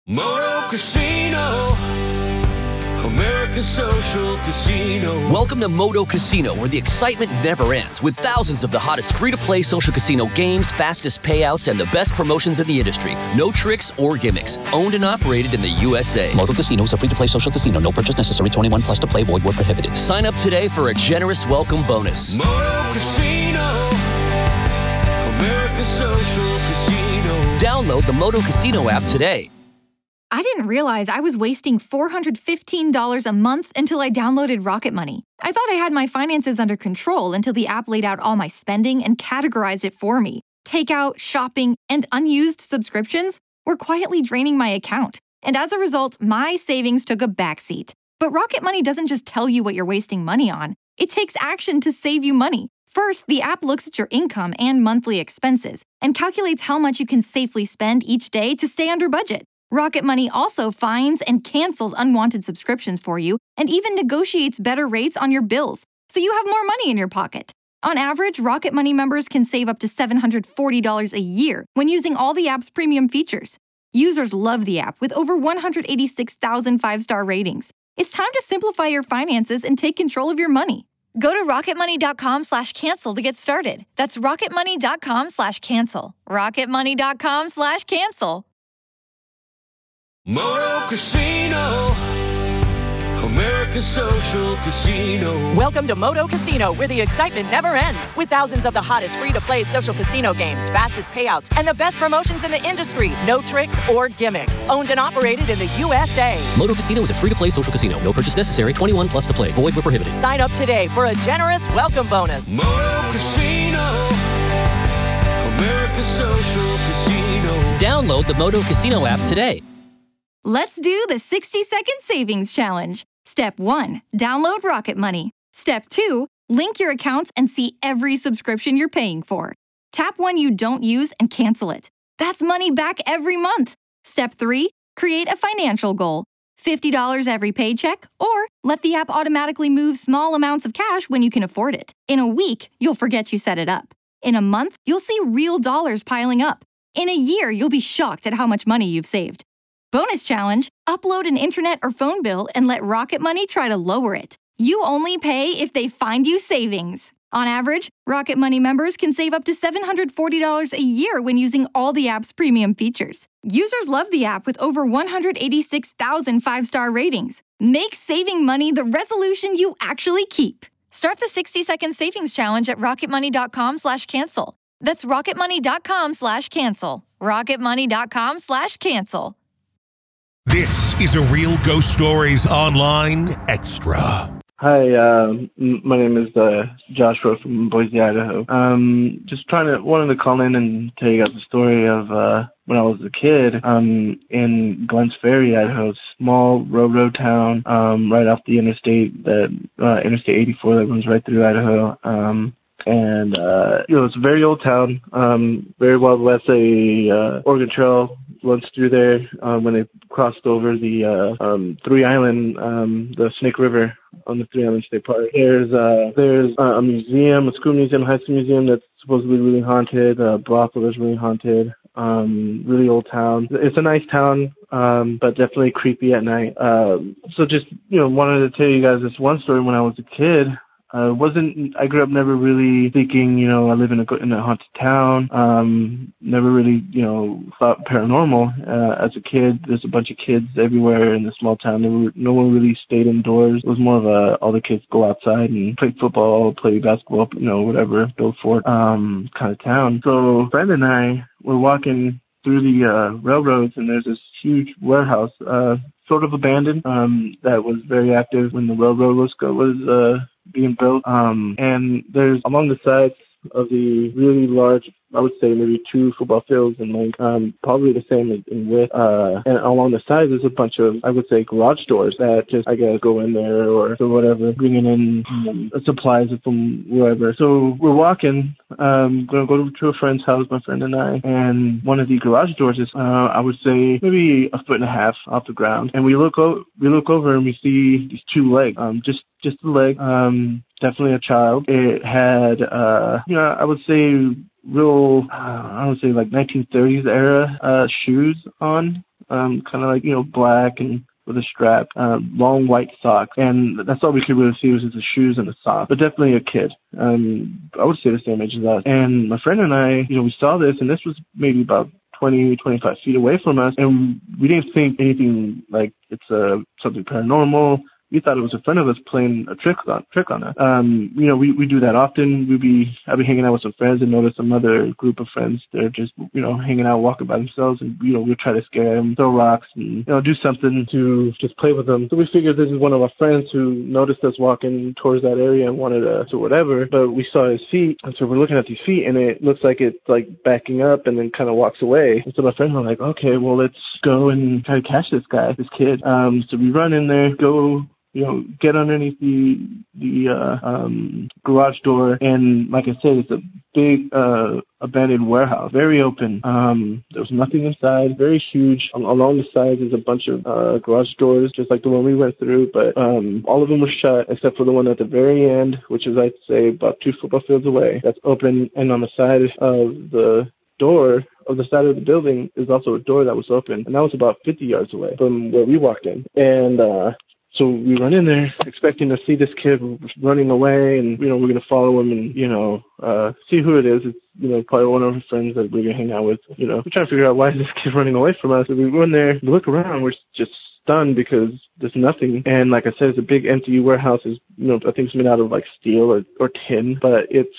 Moto Casino, America's social casino. Welcome to Moto Casino, where the excitement never ends, with thousands of the hottest free-to-play social casino games, fastest payouts, and the best promotions in the industry. No tricks or gimmicks. Owned and operated in the USA. Moto Casino is a free-to-play social casino. No purchase necessary. 21 plus to play. Void where prohibited. Sign up today for a generous welcome bonus. Moto Casino, America's social casino. Download the Moto Casino app today. I didn't realize I was wasting $415 a month until I downloaded Rocket Money. I thought I had my finances under control until the app laid out all my spending and categorized it for me. Takeout, shopping, and unused subscriptions were quietly draining my account. And as a result, my savings took a backseat. But Rocket Money doesn't just tell you what you're wasting money on. It takes action to save you money. First, the app looks at your income and monthly expenses and calculates how much you can safely spend each day to stay under budget. Rocket Money also finds and cancels unwanted subscriptions for you and even negotiates better rates on your bills, so you have more money in your pocket. On average, Rocket Money members can save up to $740 a year when using all the app's premium features. Users love the app with over 186,000 five-star ratings. It's time to simplify your finances and take control of your money. Go to rocketmoney.com/cancel to get started. That's rocketmoney.com/cancel. rocketmoney.com/cancel. Moto Casino, America's social casino. Welcome to Moto Casino, where the excitement never ends, with thousands of the hottest free-to-play social casino games, fastest payouts, and the best promotions in the industry. No tricks or gimmicks. Owned and operated in the USA. Moto Casino is a free-to-play social casino. No purchase necessary. 21 plus to play. Void where prohibited. Sign up today for a generous welcome bonus. Moto Casino, America's social casino. Download the Moto Casino app today. Let's do the 60-second savings challenge. Step 1, download Rocket Money. Step 2, link your accounts and see every subscription you're paying for. Tap one you don't use and cancel it. That's money back every month. Step 3, create a financial goal. $50 every paycheck, or let the app automatically move small amounts of cash when you can afford it. In a week, you'll forget you set it up. In a month, you'll see real dollars piling up. In a year, you'll be shocked at how much money you've saved. Bonus challenge, upload an internet or phone bill and let Rocket Money try to lower it. You only pay if they find you savings. On average, Rocket Money members can save up to $740 a year when using all the app's premium features. Users love the app with over 186,000 five-star ratings. Make saving money the resolution you actually keep. Start the 60-second savings challenge at rocketmoney.com/cancel. That's rocketmoney.com/cancel. rocketmoney.com/cancel. This is a Real Ghost Stories Online Extra. Hi, my name is Joshua from Boise, Idaho. Wanted to call in and tell you guys the story of when I was a kid in Glens Ferry, Idaho, small railroad town right off the interstate, Interstate 84 that runs right through Idaho. It's a very old town, very Wild West. Oregon Trail runs through there when they crossed over the Three Island, the Snake River on the Three Island State Park. There's a museum, a school museum, high school museum that's supposedly really haunted. Brothel is really haunted. Really old town. It's a nice town, but definitely creepy at night. Wanted to tell you guys this one story when I was a kid. I grew up never really thinking, I live in a haunted town. Never really, thought paranormal. As a kid, there's a bunch of kids everywhere in the small town. No one really stayed indoors. It was more of all the kids go outside and play football, play basketball, whatever, build fort, kind of town. So a friend and I were walking through the railroads, and there's this huge warehouse, sort of abandoned, that was very active when the railroad was being built. And there's along the sides of the really large, I would say maybe 2 football fields in length, probably the same in width. And along the sides, there's a bunch of, I would say, garage doors that just, I guess, go in there or whatever, bringing in supplies from wherever. So we're walking, going to go to a friend's house, my friend and I, and one of the garage doors is, I would say, maybe 1.5 feet off the ground. And we look over and we see these 2 legs, just the leg, definitely a child. It had, I would say, real, I would say like 1930s era shoes on. kind of like, black and with a strap, long white socks, and that's all we could really see was the shoes and the socks, but definitely a kid. I would say the same age as us. And my friend and I, we saw this, and this was maybe about 20, 25 feet away from us, and we didn't think anything like it's something paranormal. We thought it was a friend of us playing a trick on us. We do that often. I'd be hanging out with some friends and notice some other group of friends. They're just, hanging out, walking by themselves, and, we'll try to scare them, throw rocks, and, do something to just play with them. So we figured this is one of our friends who noticed us walking towards that area and wanted to whatever, but we saw his feet, and so we're looking at these feet, and it looks like it's like backing up and then kind of walks away. And so my friends were like, okay, well, let's go and try to catch this kid. So we run in there, go, get underneath the garage door, and like I said, it's a big abandoned warehouse, very open. There was nothing inside, very huge. Along the sides is a bunch of garage doors, just like the one we went through, but all of them were shut except for the one at the very end, which is, I'd say, about 2 football fields away. That's open, and on the side of the door of the side of the building is also a door that was open, and that was about 50 yards away from where we walked in. And so we run in there expecting to see this kid running away, and, we're going to follow him and, see who it is. It's, probably one of our friends that we're going to hang out with. We're trying to figure out why is this kid running away from us. So we run there, we look around, we're just stunned because there's nothing. And like I said, it's a big empty warehouse. It's, I think it's made out of like steel or tin, but it's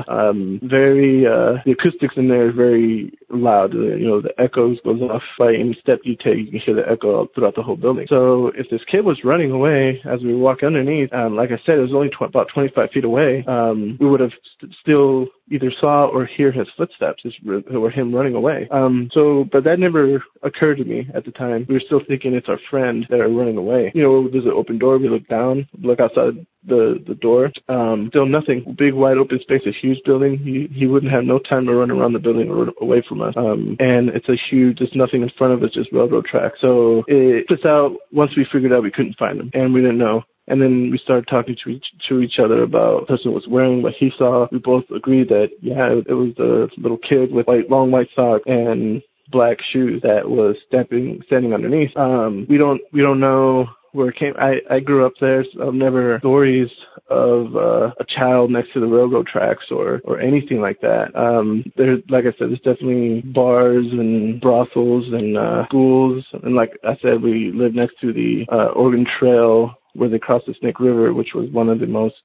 very, the acoustics in there is very loud. The echoes goes off by any step you take. You can hear the echo throughout the whole building. So if this kid was running away as we walk underneath, like I said, it was only about 25 feet away, we would have still either saw or hear his footsteps or him running away. But that never occurred to me at the time. We were still thinking it's our friend that are running away. There's an open door. We look down, look outside the door. Still nothing. Big, wide open space, a huge building. He wouldn't have no time to run around the building or run away from us. And it's there's nothing in front of us, just railroad tracks. So it puts out, once we figured out we couldn't find him, and we didn't know. And then we started talking to each other about the person was wearing what he saw. We both agreed that, it was the little kid with long white socks and black shoes that was standing underneath. We don't know where it came. I grew up there, so I've never stories of a child next to the railroad tracks or anything like that. There's, like I said, there's definitely bars and brothels and schools. And like I said, we live next to the Oregon Trail, where they crossed the Snake River, which was one of the most,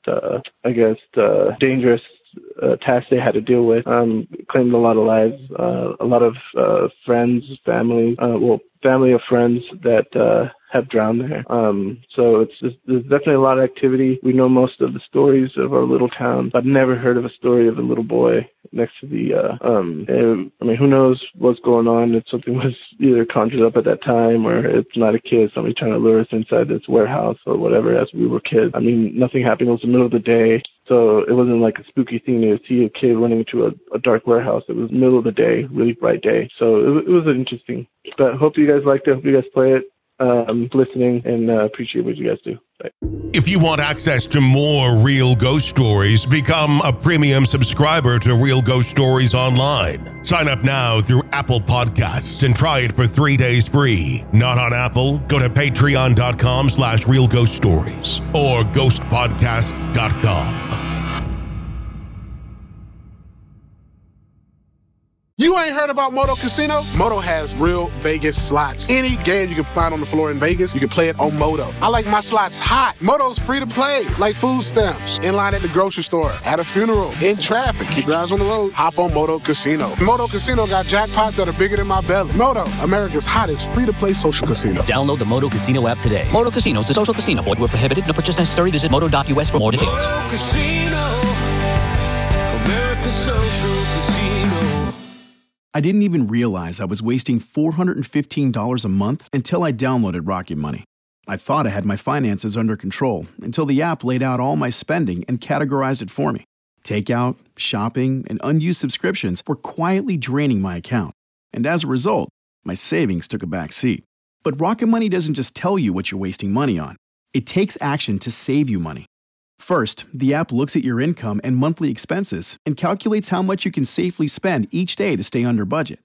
dangerous tasks they had to deal with. Claimed a lot of lives, a lot of friends, family of friends that have drowned there. So there's definitely a lot of activity. We know most of the stories of our little town. I've never heard of a story of a little boy next to the, who knows what's going on. If something was either conjured up at that time, or it's not a kid, somebody trying to lure us inside this warehouse or whatever as we were kids. Nothing happened. It was the middle of the day. So it wasn't like a spooky thing to see a kid running into a dark warehouse. It was middle of the day, really bright day. So it was interesting. But hope you guys liked it. Hope you guys play it. Listening, and appreciate what you guys do. Bye. If you want access to more Real Ghost Stories, become a premium subscriber to Real Ghost Stories Online. Sign up now through Apple Podcasts and try it for 3 days free. Not on Apple? Go to patreon.com/Real Ghost Stories or ghostpodcast.com. You ain't heard about Moto Casino? Moto has real Vegas slots. Any game you can find on the floor in Vegas, you can play it on Moto. I like my slots hot. Moto's free to play, like food stamps. In line at the grocery store, at a funeral, in traffic. Keep your eyes on the road. Hop on Moto Casino. Moto Casino got jackpots that are bigger than my belly. Moto, America's hottest free-to-play social casino. Download the Moto Casino app today. Moto Casino is a social casino. Void where prohibited. No purchase necessary. Visit moto.us for more details. Moto Casino, America's social casino. I didn't even realize I was wasting $415 a month until I downloaded Rocket Money. I thought I had my finances under control until the app laid out all my spending and categorized it for me. Takeout, shopping, and unused subscriptions were quietly draining my account. And as a result, my savings took a back seat. But Rocket Money doesn't just tell you what you're wasting money on. It takes action to save you money. First, the app looks at your income and monthly expenses and calculates how much you can safely spend each day to stay under budget.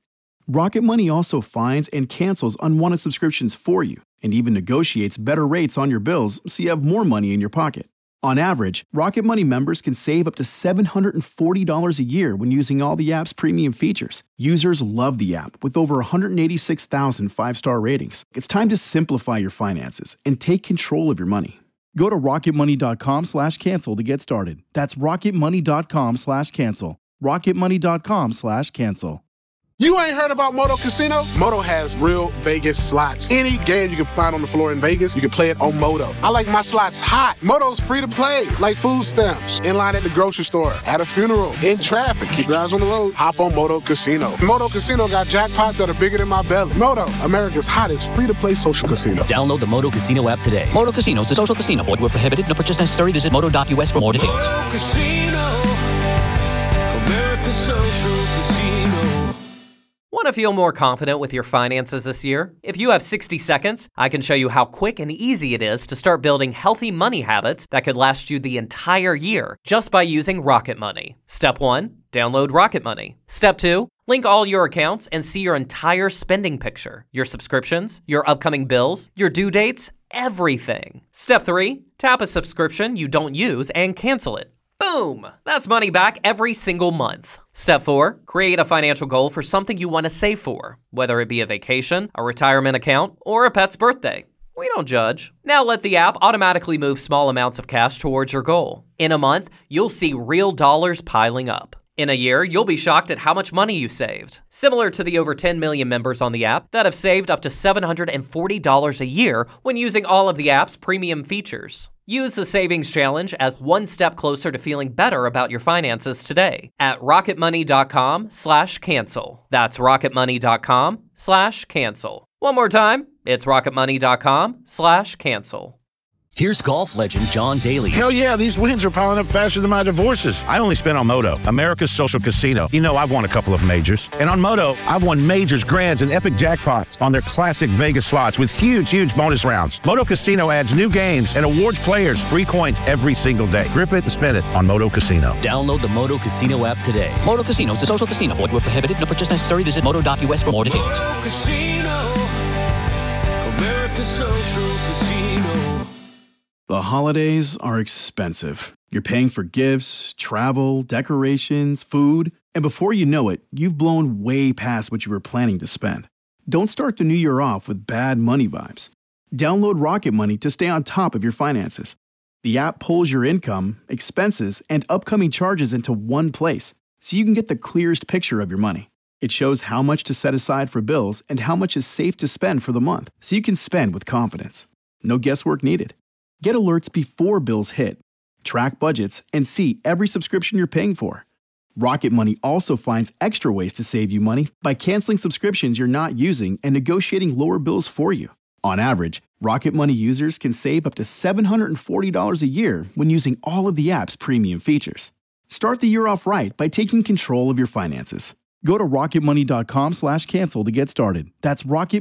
Rocket Money also finds and cancels unwanted subscriptions for you and even negotiates better rates on your bills so you have more money in your pocket. On average, Rocket Money members can save up to $740 a year when using all the app's premium features. Users love the app with over 186,000 five-star ratings. It's time to simplify your finances and take control of your money. Go to rocketmoney.com/cancel to get started. That's rocketmoney.com/cancel. rocketmoney.com/cancel. You ain't heard about Moto Casino? Moto has real Vegas slots. Any game you can find on the floor in Vegas, you can play it on Moto. I like my slots hot. Moto's free to play, like food stamps. In line at the grocery store, at a funeral, in traffic. Keep your eyes on the road. Hop on Moto Casino. Moto Casino got jackpots that are bigger than my belly. Moto, America's hottest free-to-play social casino. Download the Moto Casino app today. Moto Casino is a social casino. Void where prohibited. No purchase necessary. Visit moto.us for more details. Moto Casino, America's social casino. Want to feel more confident with your finances this year? If you have 60 seconds, I can show you how quick and easy it is to start building healthy money habits that could last you the entire year just by using Rocket Money. Step 1, download Rocket Money. Step 2, link all your accounts and see your entire spending picture, your subscriptions, your upcoming bills, your due dates, everything. Step 3, tap a subscription you don't use and cancel it. Boom! That's money back every single month. Step 4, create a financial goal for something you want to save for, whether it be a vacation, a retirement account, or a pet's birthday. We don't judge. Now let the app automatically move small amounts of cash towards your goal. In a month, you'll see real dollars piling up. In a year, you'll be shocked at how much money you saved. Similar to the over 10 million members on the app that have saved up to $740 a year when using all of the app's premium features. Use the Savings Challenge as one step closer to feeling better about your finances today at rocketmoney.com/cancel. That's rocketmoney.com/cancel. One more time, it's rocketmoney.com/cancel. Here's golf legend John Daly. Hell yeah, these wins are piling up faster than my divorces. I only spent on Moto, America's social casino. You know, I've won a couple of majors. And on Moto, I've won majors, grands, and epic jackpots on their classic Vegas slots with huge bonus rounds. Moto Casino adds new games and awards players free coins every single day. Grip it and spin it on Moto Casino. Download the Moto Casino app today. Moto Casino is a social casino. Void where prohibited. No purchase necessary. Visit moto.us for more details. Moto Casino, America's social casino. The holidays are expensive. You're paying for gifts, travel, decorations, food, and before you know it, you've blown way past what you were planning to spend. Don't start the new year off with bad money vibes. Download Rocket Money to stay on top of your finances. The app pulls your income, expenses, and upcoming charges into one place, so you can get the clearest picture of your money. It shows how much to set aside for bills and how much is safe to spend for the month, so you can spend with confidence. No guesswork needed. Get alerts before bills hit, track budgets, and see every subscription you're paying for. Rocket Money also finds extra ways to save you money by canceling subscriptions you're not using and negotiating lower bills for you. On average, Rocket Money users can save up to $740 a year when using all of the app's premium features. Start the year off right by taking control of your finances. Go to rocketmoney.com/cancel to get started. That's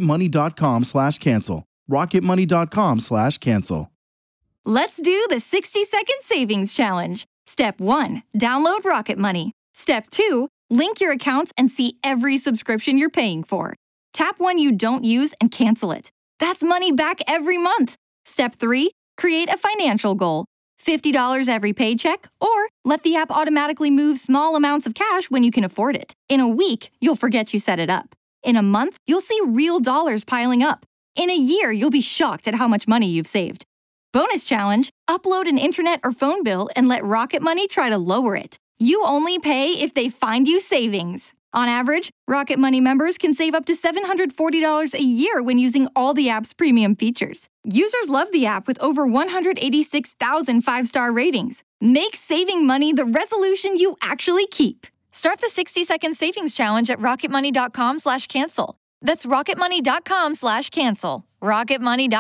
rocketmoney.com/cancel. rocketmoney.com/cancel. Let's do the 60-second savings challenge. Step 1, download Rocket Money. Step 2, link your accounts and see every subscription you're paying for. Tap one you don't use and cancel it. That's money back every month. Step 3, create a financial goal. $50 every paycheck, or let the app automatically move small amounts of cash when you can afford it. In a week, you'll forget you set it up. In a month, you'll see real dollars piling up. In a year, you'll be shocked at how much money you've saved. Bonus challenge, upload an internet or phone bill and let Rocket Money try to lower it. You only pay if they find you savings. On average, Rocket Money members can save up to $740 a year when using all the app's premium features. Users love the app with over 186,000 five-star ratings. Make saving money the resolution you actually keep. Start the 60-second savings challenge at rocketmoney.com/cancel. That's rocketmoney.com/cancel.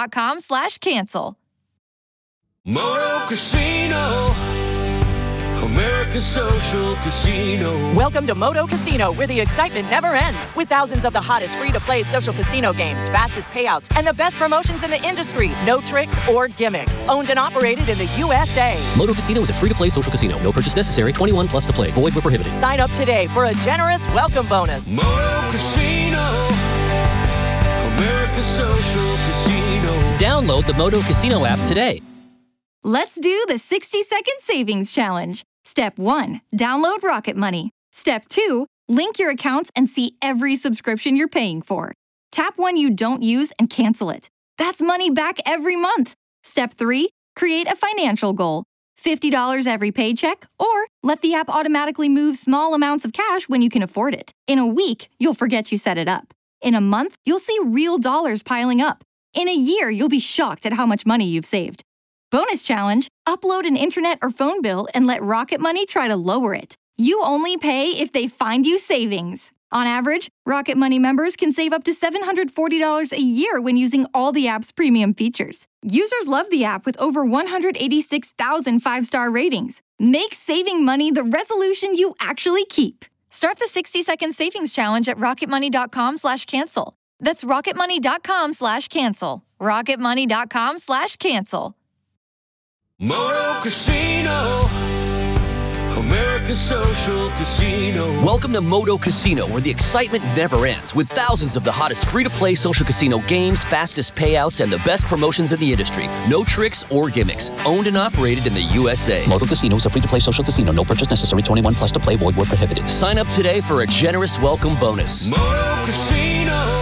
rocketmoney.com/cancel. Moto Casino, America's Social Casino. Welcome to Moto Casino, where the excitement never ends. With thousands of the hottest free-to-play social casino games, fastest payouts, and the best promotions in the industry. No tricks or gimmicks. Owned and operated in the USA. Moto Casino is a free-to-play social casino. No purchase necessary. 21 plus to play. Void where prohibited. Sign up today for a generous welcome bonus. Moto Casino. America's Social Casino. Download the Moto Casino app today. Let's do the 60-second savings challenge. Step 1. Download Rocket Money. Step 2. Link your accounts and see every subscription you're paying for. Tap one you don't use and cancel it. That's money back every month. Step 3. Create a financial goal. $50 every paycheck, or let the app automatically move small amounts of cash when you can afford it. In a week, you'll forget you set it up. In a month, you'll see real dollars piling up. In a year, you'll be shocked at how much money you've saved. Bonus challenge, upload an internet or phone bill and let Rocket Money try to lower it. You only pay if they find you savings. On average, Rocket Money members can save up to $740 a year when using all the app's premium features. Users love the app with over 186,000 five-star ratings. Make saving money the resolution you actually keep. Start the 60-second savings challenge at rocketmoney.com/cancel. That's rocketmoney.com/cancel. rocketmoney.com/cancel. Moto Casino. America's Social Casino. Welcome to Moto Casino, where the excitement never ends, with thousands of the hottest free-to-play social casino games, fastest payouts, and the best promotions in the industry. No tricks or gimmicks. Owned and operated in the USA. Moto Casino is a free-to-play social casino. No purchase necessary. 21 plus to play. Void where prohibited. Sign up today for a generous welcome bonus. Moto Casino.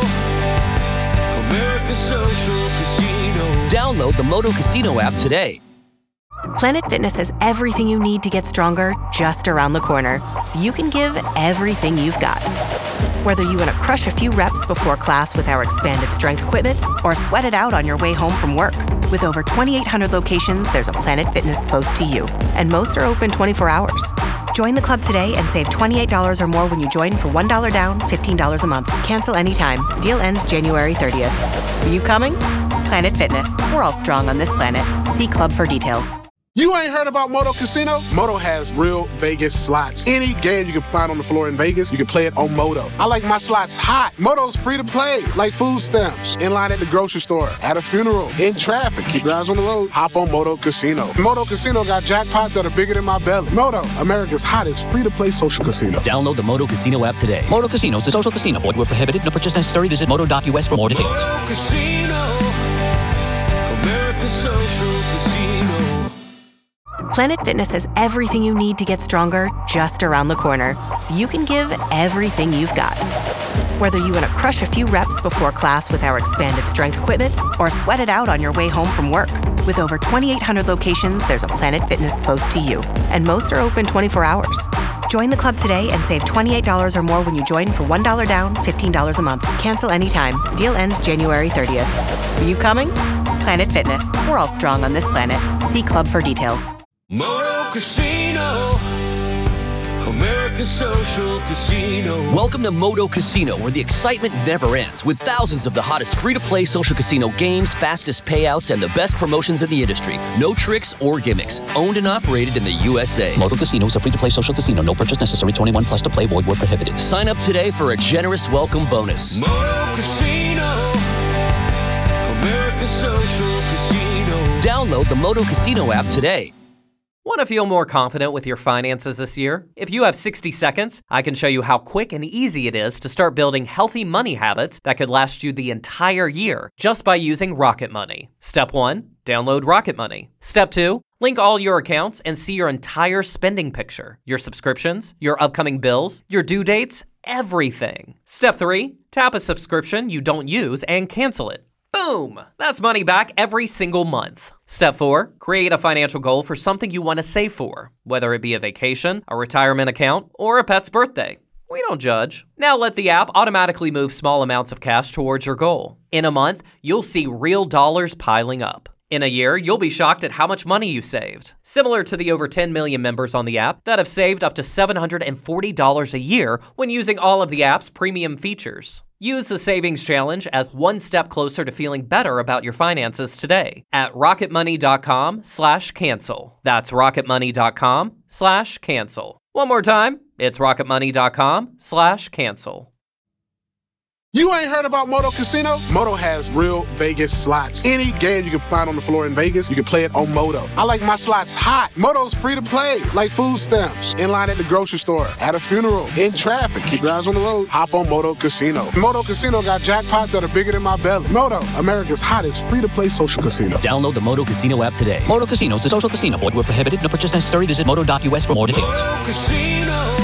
America's Social Casino. Download the Moto Casino app today. Planet Fitness has everything you need to get stronger just around the corner, so you can give everything you've got. Whether you want to crush a few reps before class with our expanded strength equipment or sweat it out on your way home from work. With over 2,800 locations, there's a Planet Fitness close to you, and most are open 24 hours. Join the club today and save $28 or more when you join for $1 down, $15 a month. Cancel anytime. Deal ends January 30th. Are you coming? Planet Fitness. We're all strong on this planet. See club for details. You ain't heard about Moto Casino? Moto has real Vegas slots. Any game you can find on the floor in Vegas, you can play it on Moto. I like my slots hot. Moto's free to play, like food stamps. In line at the grocery store, at a funeral, in traffic. Keep your eyes on the road. Hop on Moto Casino. Moto Casino got jackpots that are bigger than my belly. Moto, America's hottest free-to-play social casino. Download the Moto Casino app today. Moto Casino is a social casino. Void where prohibited. No purchase necessary. Visit moto.us for more details. Moto Casino. America's Social Casino. Planet Fitness has everything you need to get stronger just around the corner, so you can give everything you've got. Whether you want to crush a few reps before class with our expanded strength equipment or sweat it out on your way home from work. With over 2,800 locations, there's a Planet Fitness close to you, and most are open 24 hours. Join the club today and save $28 or more when you join for $1 down, $15 a month. Cancel anytime. Deal ends January 30th. Are you coming? Planet Fitness. We're all strong on this planet. See club for details. Moto Casino. America's Social Casino. Welcome to Moto Casino, where the excitement never ends, with thousands of the hottest free-to-play social casino games, fastest payouts, and the best promotions in the industry. No tricks or gimmicks. Owned and operated in the USA. Moto Casino is a free-to-play social casino. No purchase necessary. 21 plus to play. Void where prohibited. Sign up today for a generous welcome bonus. Moto Casino. America's Social Casino. Download the Moto Casino app today. Want to feel more confident with your finances this year? If you have 60 seconds, I can show you how quick and easy it is to start building healthy money habits that could last you the entire year just by using Rocket Money. Step 1, download Rocket Money. Step 2, link all your accounts and see your entire spending picture, your subscriptions, your upcoming bills, your due dates, everything. Step 3, tap a subscription you don't use and cancel it. Boom! That's money back every single month. Step 4, create a financial goal for something you want to save for, whether it be a vacation, a retirement account, or a pet's birthday. We don't judge. Now let the app automatically move small amounts of cash towards your goal. In a month, you'll see real dollars piling up. In a year, you'll be shocked at how much money you saved. Similar to the over 10 million members on the app that have saved up to $740 a year when using all of the app's premium features. Use the Savings Challenge as one step closer to feeling better about your finances today at rocketmoney.com/cancel. That's rocketmoney.com/cancel. One more time, it's rocketmoney.com/cancel. You ain't heard about Moto Casino? Moto has real Vegas slots. Any game you can find on the floor in Vegas, you can play it on Moto. I like my slots hot. Moto's free to play, like food stamps. In line at the grocery store, at a funeral, in traffic. Keep your eyes on the road. Hop on Moto Casino. Moto Casino got jackpots that are bigger than my belly. Moto, America's hottest free-to-play social casino. Download the Moto Casino app today. Moto Casino is a social casino. Void where prohibited. No purchase necessary. Visit moto.us for more details. Moto Casino.